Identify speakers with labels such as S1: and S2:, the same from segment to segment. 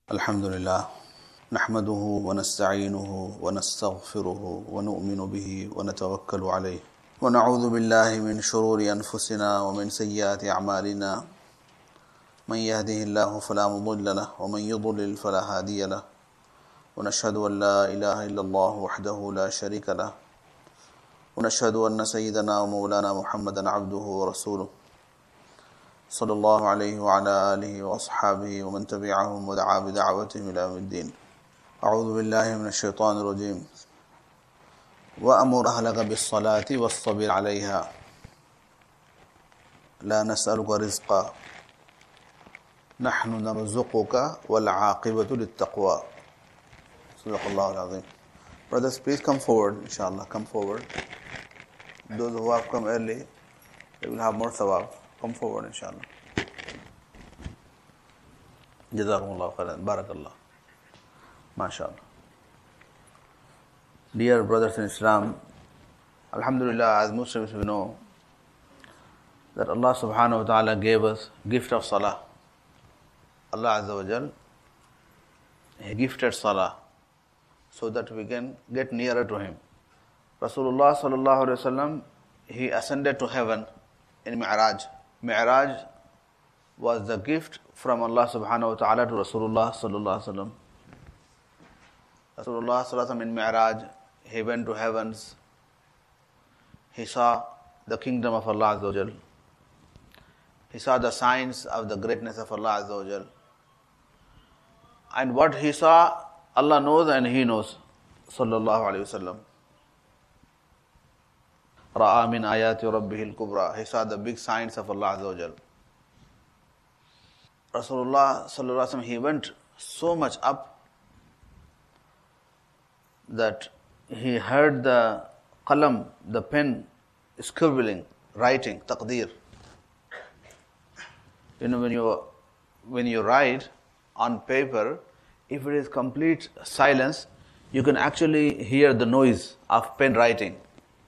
S1: الحمد لله نحمده ونستعينه ونستغفره ونؤمن به ونتوكل عليه ونعوذ بالله من شرور أنفسنا ومن سيئات أعمالنا من يهده الله فلا مضل له ومن يضلل فلا هادي له ونشهد أن لا إله إلا الله وحده لا شريك له ونشهد أن سيدنا ومولانا محمدا عبده ورسوله صلى الله عليه وعلى آله وأصحابه ومن تبعهم ودعا بدعوتهم إلى يوم الدين. أعوذ بالله من الشيطان الرجيم. وأمر أهلك بالصلاة والصبر عليها لا نسألك رزقا نحن نرزقك والعاقبة للتقوى. صدق الله العظيم. Brothers, please come forward, inshallah. Come forward. Those who have come early, they will have more thawab. Come forward, inshallah. Jazakumullah khairan. Barakallah. MashaAllah. Dear brothers in Islam, Alhamdulillah, as Muslims we know that Allah subhanahu wa ta'ala gave us gift of salah. Allah Azza wa Jal, He gifted salah so that we can get nearer to Him. Rasulullah sallallahu alayhi wa sallam, he ascended to heaven in Mi'raj. Mi'raj was the gift from Allah subhanahu wa ta'ala to Rasulullah sallallahu alaihi wasallam. Rasulullah sallallahu alaihi wasallam in Mi'raj, he went to heavens. He saw the kingdom of Allah Azza wa Jal. He saw the signs of the greatness of Allah Azza wa Jal. And what he saw, Allah knows and he knows. Sallallahu alaihi wasallam. Ra'a min ayati rabbihil kubra. He saw the big signs of Allah Azza wa Jal. Rasulullah sallallahu alaihi wasallam, he went so much up that he heard the qalam, the pen, scribbling, writing, taqdeer. You know, when you write on paper, if it is complete silence, you can actually hear the noise of pen writing.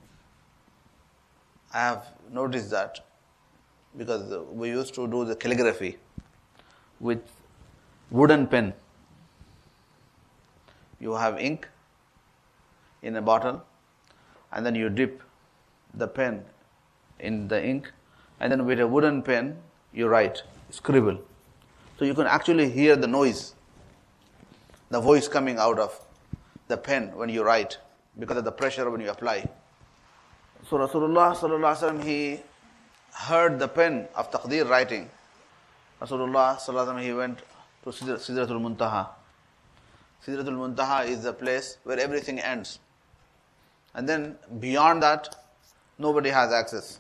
S1: I have noticed that because we used to do the calligraphy with wooden pen. You have ink in a bottle and then you dip the pen in the ink and then with a wooden pen you write, scribble. So you can actually hear the noise, the voice coming out of the pen when you write because of the pressure when you apply. So Rasulullah sallallahu alaihi wasallam, he heard the pen of taqdeer writing. Rasulullah sallallahu alaihi wasallam, he went to Sidratul Muntaha. Sidratul Muntaha is the place where everything ends. And then beyond that, nobody has access.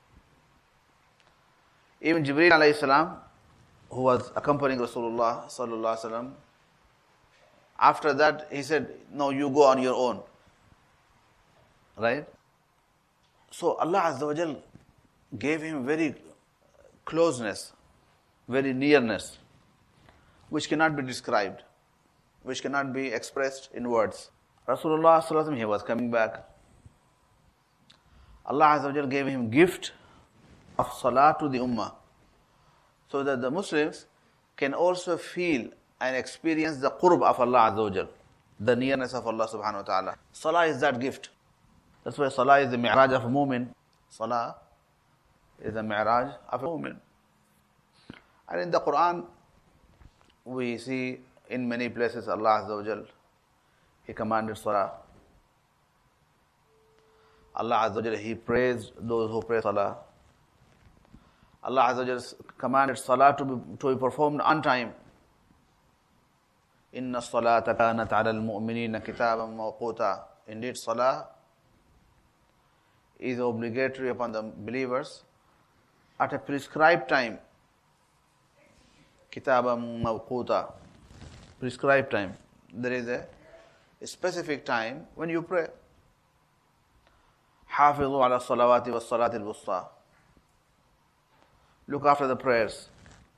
S1: Even Jibreel alayhi salam, who was accompanying Rasulullah sallallahu alaihi wasallam, after that he said, no, you go on your own. Right? So Allah Azza wa Jal gave him very closeness, very nearness, which cannot be described, which cannot be expressed in words. Rasulullah sallallahu alaihi wasallam, he was coming back. Allah Azza wa Jal gave him gift of salah to the ummah, so that the Muslims can also feel and experience the qurb of Allah Azza wa Jal, the nearness of Allah subhanahu wa ta'ala. Salah is that gift. That's why salah is the mi'raj of a mu'min. Salah is the mi'raj of a mu'min. And in the Quran, we see in many places Allah Azza wa Jal, He commanded salah. Allah Azza wa Jal, He praised those who pray salah. Allah Azza wa Jal commanded salah to be performed on time. Inna salata kanat ala al-mu'minina kitaban mawquta. Indeed, salah is obligatory upon the believers at a prescribed time. Kitaban mawquta. Prescribed time. There is a specific time when you pray. Hafidhu ala salawati wa salati al-wusta. Look after the prayers.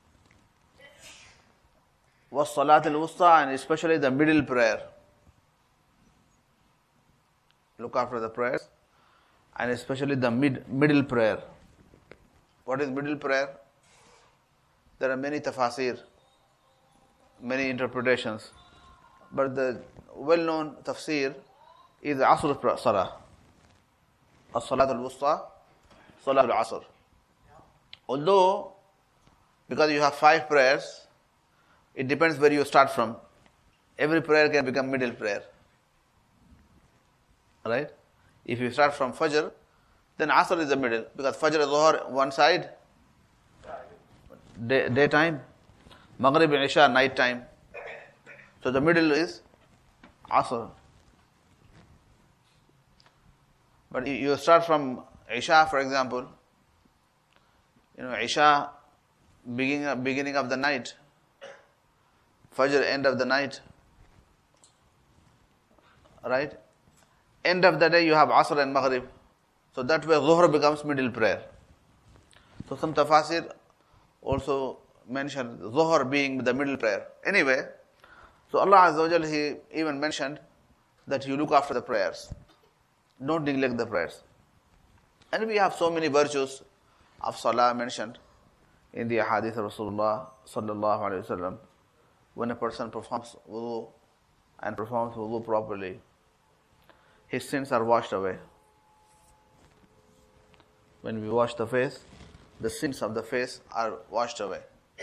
S1: Was salat al-wusta, and especially the middle prayer. Look after the prayers and especially the middle prayer. What is middle prayer? There are many tafasir. many interpretations, but the well-known tafsir is Asr Salah. As-Salat al-Wusta, Salat al-Asr. Although, because you have 5 prayers, it depends where you start from. Every prayer can become middle prayer. Right? If you start from Fajr, then Asr is the middle, because Fajr and Zuhr one side, daytime, Maghrib and Isha night time. So the middle is Asr. But you start from Isha, for example, Isha beginning of the night, Fajr end of the night, right? End of the day you have Asr and Maghrib. So that way Zuhr becomes middle prayer. So some tafasir also mentioned Zuhr being the middle prayer. Anyway, so Allah Azza wa Jal, He even mentioned that you look after the prayers. Don't neglect the prayers. And we have so many virtues of Salah mentioned in the Hadith of Rasulullah sallallahu alaihi wasallam. When a person performs wudu and performs wudu properly, his sins are washed away. When we wash the face, the sins of the face are washed away.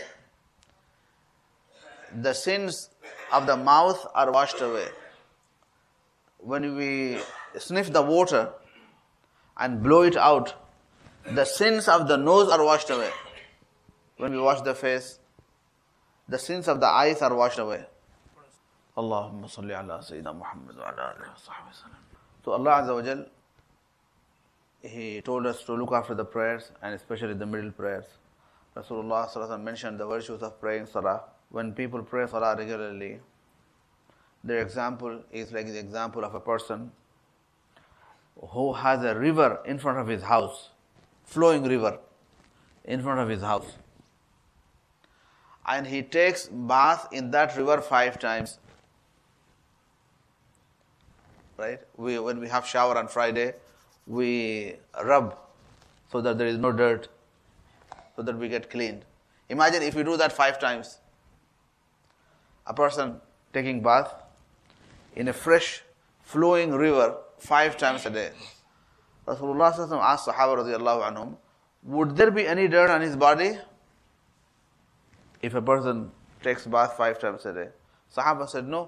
S1: The sins of the mouth are washed away. When we sniff the water and blow it out, the sins of the nose are washed away. When we wash the face, the sins of the eyes are washed away. Allahumma salli ala Sayyidina Muhammad wa ala alihi wa sahbihi sallam. So Allah Azza wa Jal, He told us to look after the prayers, and especially the middle prayers. Rasulullah sallallahu alaihi wasallam mentioned the virtues of praying Salah. When people pray Salah regularly, their example is like the example of a person who has a river in front of his house, flowing river in front of his house. And he takes bath in that river 5 times. Right? When we have shower on Friday, we rub so that there is no dirt, so that we get cleaned. Imagine if we do that 5 times. A person taking bath in a fresh, flowing river 5 times a day. Rasulullah sallallahu asked Sahaba radiyallahu anhum, would there be any dirt on his body if a person takes bath 5 times a day? Sahaba said no.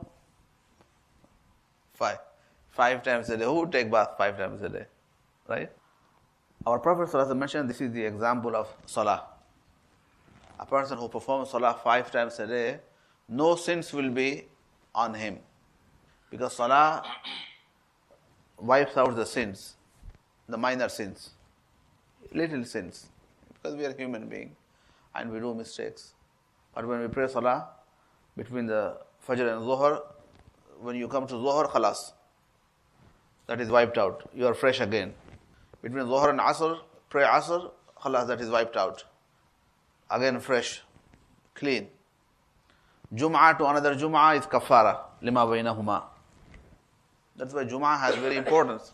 S1: 5 times a day. Who would take bath 5 times a day? Right? Our Prophet sallallahu alaihi wasallam mentioned this is the example of Salah. A person who performs Salah 5 times a day, no sins will be on him. Because Salah wipes out the sins, the minor sins, little sins. Because we are human beings and we do mistakes. But when we pray Salah, between the Fajr and Zuhr, when you come to Zuhr, khalas, that is wiped out. You are fresh again. Between Zuhr and Asr, pray Asr, khalas, that is wiped out. Again fresh, clean. Jum'ah to another Jum'ah is kafara, lima bainahuma. That's why Jum'ah has very importance.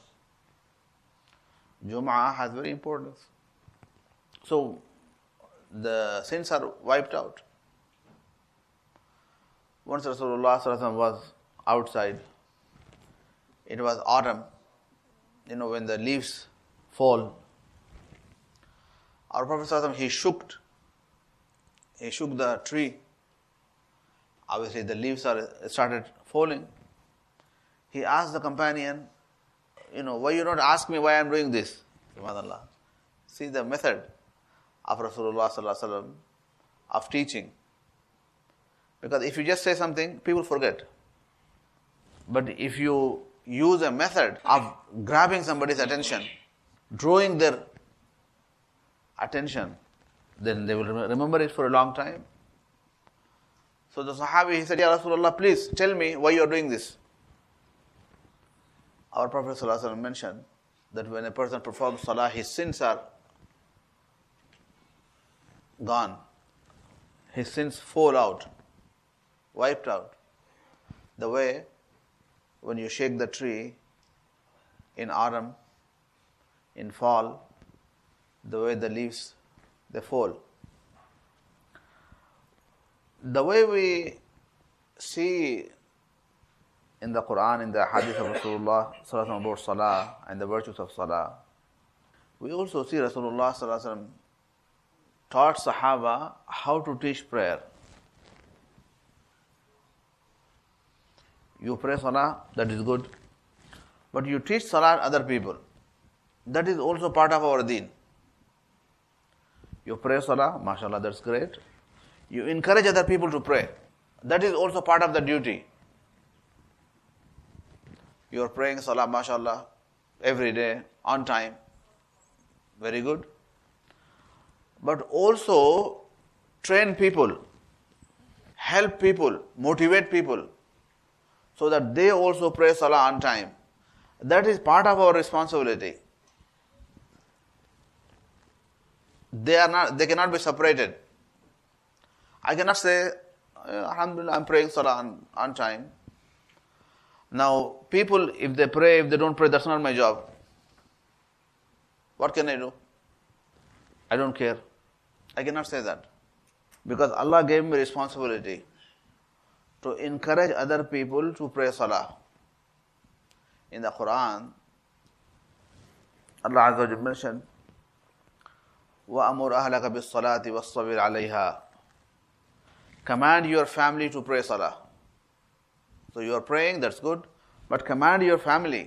S1: Jum'ah has very importance. So, the sins are wiped out. Once Rasulullah sallallahu alaihi wasallam was outside, it was autumn, when the leaves fall. Our Prophet sallallahu alaihi wasallam, he shook the tree. Obviously the leaves started falling. He asked the companion, why you not ask me why I am doing this? SubhanAllah. See the method of Rasulullah sallallahu alaihi wasallam of teaching. Because if you just say something, people forget. But if you use a method of grabbing somebody's attention, drawing their attention, then they will remember it for a long time. So the Sahabi, he said, Ya Rasulullah, please tell me why you are doing this. Our Prophet ﷺ mentioned that when a person performs Salah, his sins are gone. His sins fall out, wiped out. The way when you shake the tree in autumn, in fall, the way the leaves, they fall. The way we see in the Quran, in the hadith of Rasulullah sallallahu about salah and the virtues of salah, we also see Rasulullah sallallahu taught Sahaba how to teach prayer. You pray salah, that is good. But you teach salah to other people. That is also part of our deen. You pray salah, mashallah, that's great. You encourage other people to pray. That is also part of the duty. You are praying salah, mashallah, every day, on time. Very good. But also train people, help people, motivate people, so that they also pray salah on time. That is part of our responsibility. They cannot be separated. I cannot say, Alhamdulillah, I'm praying salah on time. Now, people, if they pray, if they don't pray, that's not my job. What can I do? I don't care. I cannot say that. Because Allah gave me responsibility to encourage other people to pray salah. In the Quran, Allah Azza wa Jalla mentioned, وَأَمُرْ أَهْلَكَ بِالصَّلَاةِ وَالصَّبِرْ عَلَيْهَا. Command your family to pray salah. So you are praying, that's good, but command your family.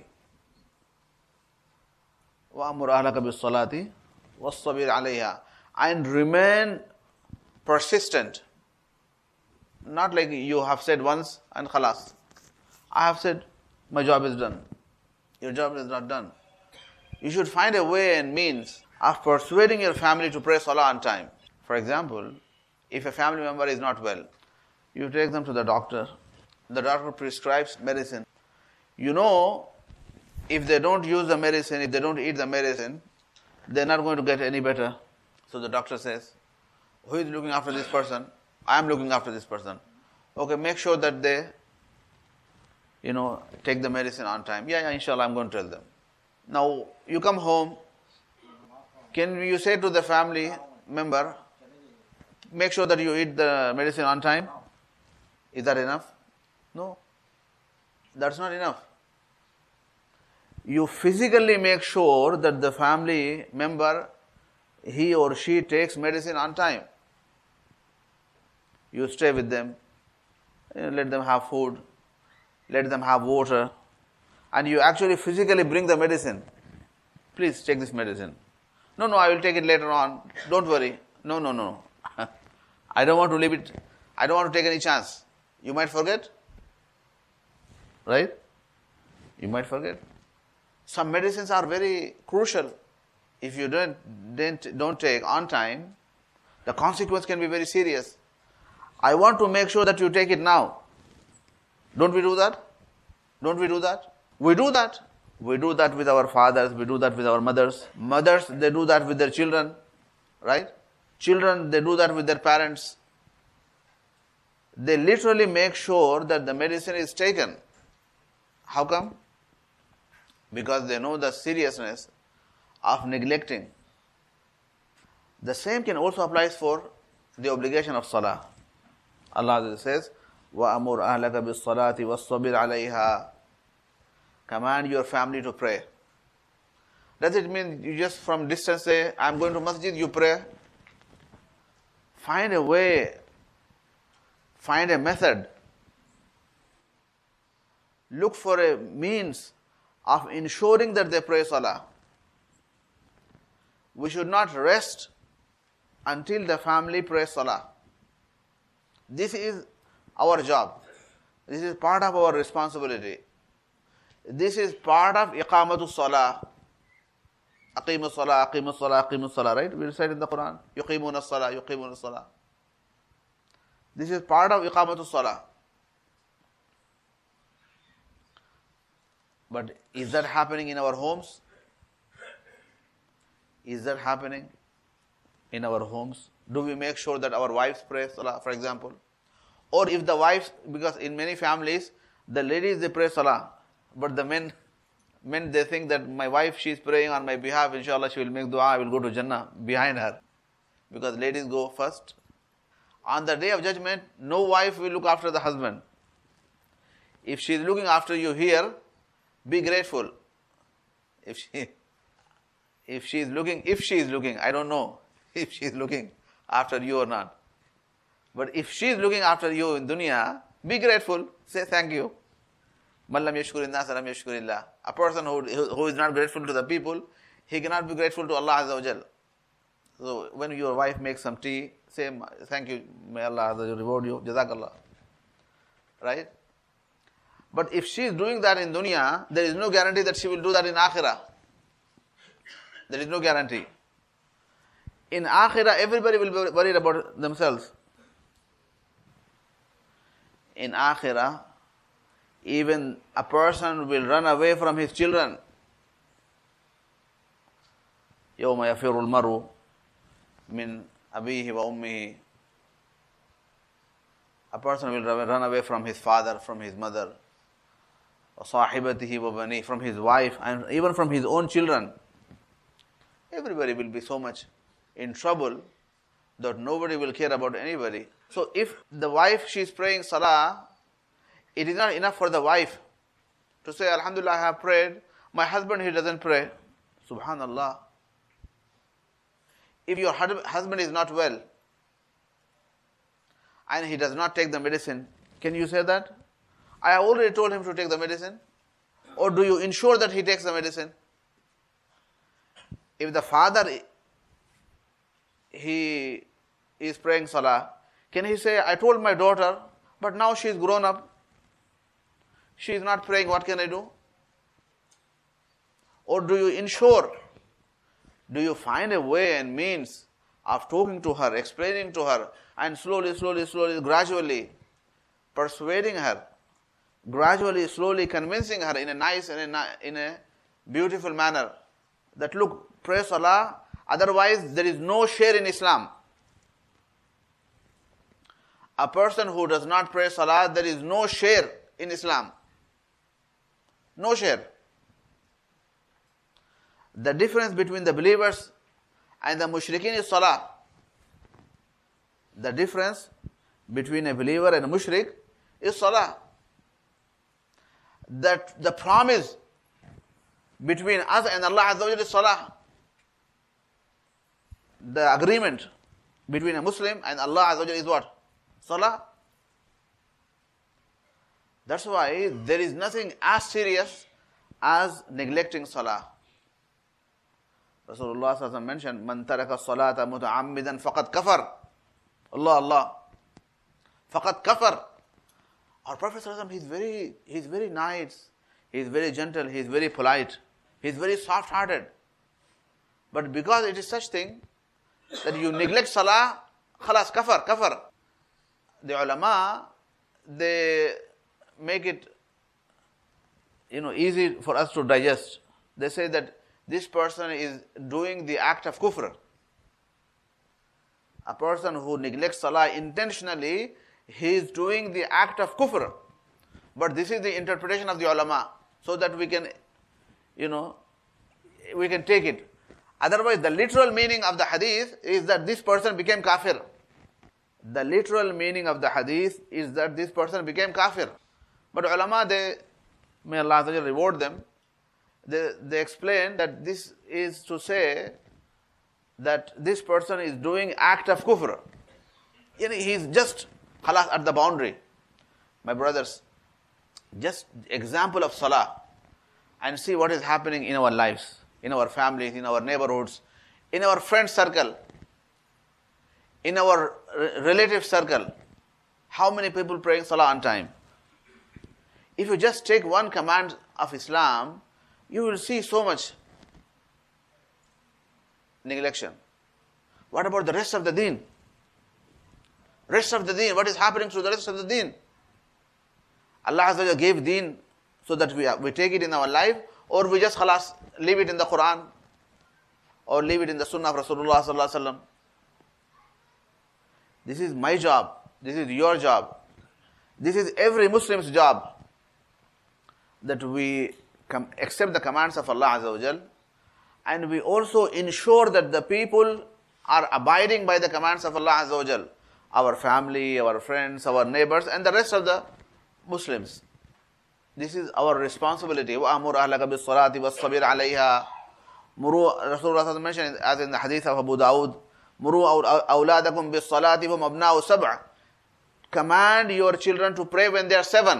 S1: وَأَمُرْ أَهْلَكَ بِالصَّلَاةِ وَالصَّبِرْ عَلَيْهَا. And remain persistent. Not like you have said once and khalas. I have said, my job is done. Your job is not done. You should find a way and means of persuading your family to pray salah on time. For example, if a family member is not well, you take them to the doctor. The doctor prescribes medicine. You know, if they don't use the medicine, if they don't eat the medicine, they're not going to get any better. So the doctor says, who is looking after this person? I am looking after this person. Okay, make sure that they, take the medicine on time. Yeah, inshallah, I'm going to tell them. Now, you come home. Can you say to the family member, make sure that you eat the medicine on time? Is that enough? No. That's not enough. You physically make sure that the family member, he or she takes medicine on time. You stay with them, let them have food, let them have water, and you actually physically bring the medicine. Please take this medicine. No, I will take it later on. Don't worry. No. I don't want to leave it. I don't want to take any chance. You might forget. Right? You might forget. Some medicines are very crucial. If you don't take on time, the consequence can be very serious. I want to make sure that you take it now. Don't we do that? Don't we do that? We do that. We do that with our fathers. We do that with our mothers. Mothers, they do that with their children. Right? Children, they do that with their parents. They literally make sure that the medicine is taken. How come? Because they know the seriousness of neglecting. The same can also apply for the obligation of salah. Allah says, وَأَمُرْ أَهْلَكَ بِالصَّلَاةِ وَالصَّبِرْ عَلَيْهَا. Command your family to pray. Does it mean you just from distance say, I'm going to masjid, you pray? Find a way, find a method. Look for a means of ensuring that they pray salah. We should not rest until the family prays salah. This is our job. This is part of our responsibility. This is part of iqamatu salah. Aqimu salah, aqimu salah, aqimu salah, right? We recite in the Quran, yuqimuna salah, yuqimuna salah. This is part of iqamatu salah. But is that happening in our homes? Is that happening in our homes? Do we make sure that our wives pray salah, for example? Or if the wives, because in many families, the ladies, they pray salah, but the men, they think that my wife, she is praying on my behalf, inshallah she will make dua, I will go to Jannah behind her. Because ladies go first. On the day of judgment, no wife will look after the husband. If she is looking after you here, be grateful. If she is looking, I don't know if she is looking after you or not. But if she is looking after you in dunya, be grateful. Say thank you. Man lam yashkurin nas lam yashkurillah. A person who is not grateful to the people, he cannot be grateful to Allah Azza wa Jal. So when your wife makes some tea, say thank you, may Allah Azza wa Jal reward you, jazakallah. Right? But if she is doing that in dunya, there is no guarantee that she will do that in akhirah. There is no guarantee. In akhirah, everybody will be worried about themselves. In akhirah, even a person will run away from his children. يَوْمَ يَفِرُّ الْمَرُّ مِنْ أَبِيهِ وَأُمِّهِ. A person will run away from his father, from his mother, وَصَاحِبَتِهِ وَبَنِيهِ, from his wife, and even from his own children. Everybody will be so much in trouble that nobody will care about anybody. So if the wife, she is praying salah, it is not enough for the wife to say, Alhamdulillah, I have prayed. My husband, he doesn't pray. Subhanallah. If your husband is not well and he does not take the medicine, can you say that? I have already told him to take the medicine. Or do you ensure that he takes the medicine? If the father, he is praying salah, can he say, I told my daughter, but now she is grown up. She is not praying, what can I do? Or do you ensure? Do you find a way and means of talking to her, explaining to her, and slowly, gradually persuading her, gradually, slowly convincing her in a nice and in a beautiful manner that look, pray salah, otherwise there is no share in Islam. A person who does not pray salah, there is no share in Islam. No share. The difference between the believers and the mushrikeen is salah. The difference between a believer and a mushrik is salah. That the promise between us and Allah Azza wa Jalla is salah. The agreement between a Muslim and Allah Azza wa Jalla is what? Salah. That's why there is nothing as serious as neglecting salah. Rasulullah sallallahu mentioned, "Man taraka salata muta'ammidan faqad kafar." Allah, faqad kafar. Our Prophet sallallahu he's very nice, he's very gentle, he's very polite, he's very soft-hearted. But because it is such thing that you neglect salah, khalas, kafar. The ulama, they make it, easy for us to digest. They say that this person is doing the act of kufr. A person who neglects salah intentionally, he is doing the act of kufr. But this is the interpretation of the ulama, so that we can, we can take it. Otherwise, the literal meaning of the hadith is that this person became kafir. The literal meaning of the hadith is that this person became kafir. But ulama, may Allah reward them, they explain that this is to say that this person is doing act of kufr. He is just khalas at the boundary. My brothers, just example of salah and see what is happening in our lives, in our families, in our neighborhoods, in our friend circle, in our relative circle. How many people praying salah on time? If you just take one command of Islam, you will see so much neglection. What about the rest of the deen? Rest of the deen, what is happening to the rest of the deen? Allah Azza wa Jalla gave deen so that we take it in our life, or we just khalas leave it in the Quran, or leave it in the Sunnah of Rasulullah sallallahu alaihi wasallam. This is my job. This is your job. This is every Muslim's job, that we accept the commands of Allah Azza wa Jal, and we also ensure that the people are abiding by the commands of Allah Azza wa Jal. Our family, our friends, our neighbors, and the rest of the Muslims. This is our responsibility. وَأَمُرْ أَهْلَكَ بِالصَّلَاةِ وَالصَّبِرْ عَلَيْهَا. Rasulullah mentioned, as in the hadith of Abu Dawud, مُرُوا أَوْلَادَكُمْ بِالصَّلَاةِ وَهُمْ أَبْنَاءُ سَبْعٍ. Command your children to pray when they are 7.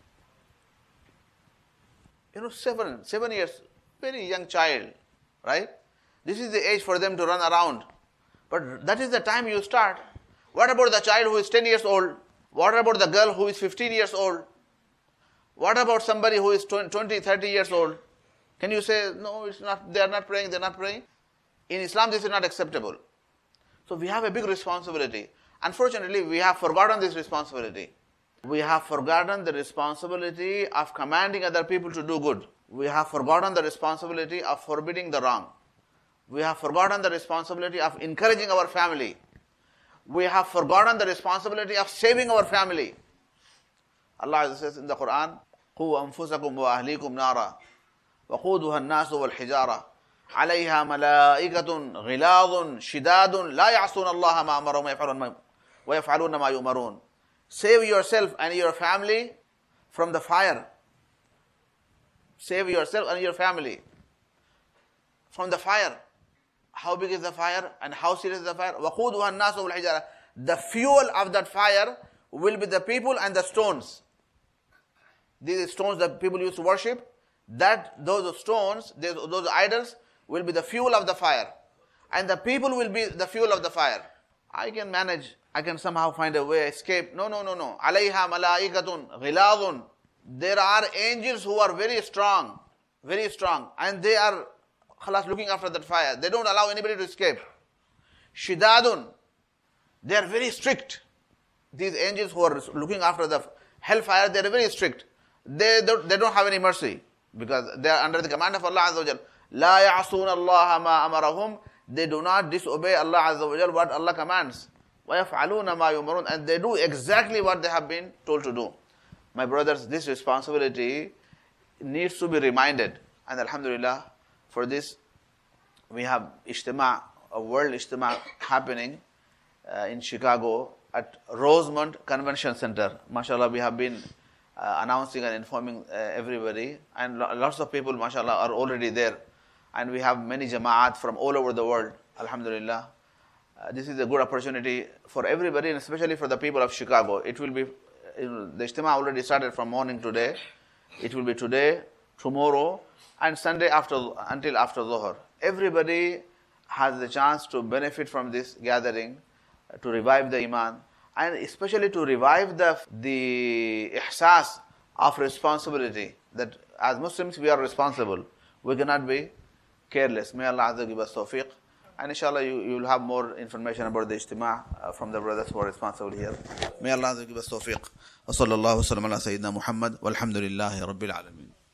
S1: 7 years, very young child, right? This is the age for them to run around. But that is the time you start. What about the child who is 10 years old? What about the girl who is 15 years old? What about somebody who is 20, 30 years old? Can you say, no, it's not, they are not praying, they are not praying? In Islam, this is not acceptable. So we have a big responsibility. Unfortunately, we have forgotten this responsibility. We have forgotten the responsibility of commanding other people to do good. We have forgotten the responsibility of forbidding the wrong. We have forgotten the responsibility of encouraging our family. We have forgotten the responsibility of saving our family. Allah says in the Quran, قُوْ أَنفُسَكُمْ وَأَهْلِيكُمْ نَارًا وَقُودُهَا النَّاسُ وَالْحِجَارَةُ عَلَيْهَا مَلَائِكَةٌ غِلَاظٌ شِدَادٌ لَا يَعْصُونَ اللَّهَ مَا أَمَرَهُمْ وَيَفْعَلُونَ مَا يُؤْمَرُونَ. Save yourself and your family from the fire. Save yourself and your family from the fire. How big is the fire and how serious is the fire? وَقُودُهَا النَّاسُ وَالْحِجَارَةُ. The fuel of that fire will be the people and the stones. These stones that people used to worship, those stones, those idols will be the fuel of the fire. And the people will be the fuel of the fire. I can manage, I can somehow find a way, escape. No. عَلَيْهَا مَلَائِكَةٌ غِلَاظٌ. There are angels who are very strong, and they are looking after that fire. They don't allow anybody to escape. Shidadun. They are very strict. These angels who are looking after the hellfire, they are very strict. They don't have any mercy because they are under the command of Allah Azza wa Jal. لَا يَعْصُونَ اللَّهَ مَا أَمَرَهُمْ. They do not disobey Allah Azza wa Jal what Allah commands. وَيَفْعَلُونَ مَا يُؤْمَرُونَ. And they do exactly what they have been told to do. My brothers, this responsibility needs to be reminded. And Alhamdulillah, for this, we have Ijtima', a world Ijtima' happening in Chicago at Rosemont Convention Center. MashaAllah, we have been announcing and informing everybody. And lots of people, MashaAllah, are already there. And we have many jama'at from all over the world. Alhamdulillah. This is a good opportunity for everybody, and especially for the people of Chicago. It will be, the Ijtima' already started from morning today. It will be today, tomorrow, and Sunday until after Dhuhr. Everybody has the chance to benefit from this gathering, to revive the iman, and especially to revive the ihsas of responsibility, that as Muslims we are responsible. We cannot be careless. May Allah Azza give us tawfiq. And inshallah you will have more information about the Ijtima' from the brothers who are responsible here. May Allah Azza give us tawfiq. Wa sallallahu wa sallam ala Sayyidina Muhammad walhamdulillahi rabbil alameen.